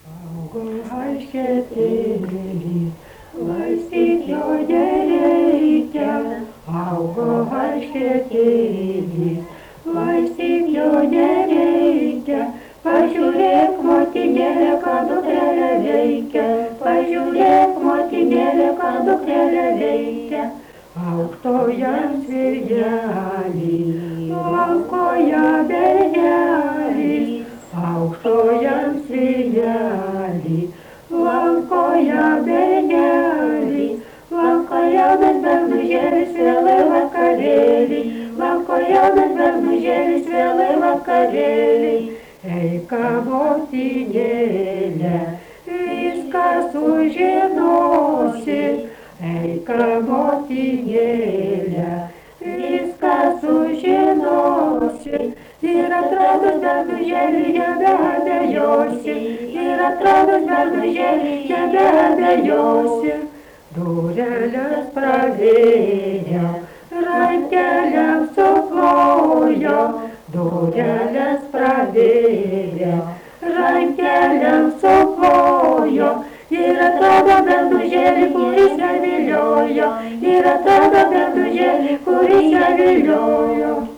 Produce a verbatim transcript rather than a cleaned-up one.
Augo harškėtėlis, laistyt jo nereikia. Augo harškėtėlis, laistyt jo nereikia. Pažiūrėk, motinėlė, ką dukrelė veikia. Pažiūrėk, motinėlė, ką dukrelė veikia. Aukštojam svirgelį, lankoja bernelį. Aukštojam svirgelį, lankoja bernelį. Lankoja bet bernužėlis vėlai vakarėlį. Lankoja bet bernužėlis vėlai vakarėlį. Eika motinėlė, viską sužinosi. Eika motinėlė, viską sužinosi. Ir atradus bernužėlį nebeabejosi. Ir atradus bernužėlį nebeabejosi. Dureles pravėjo, rankeliam suplojo. Dureles pravėjo, rankeliam suplojo. Ir atrado bernužėlį, kuris ją viliojo. Ir atrado bernužėlį, kuris ją viliojo.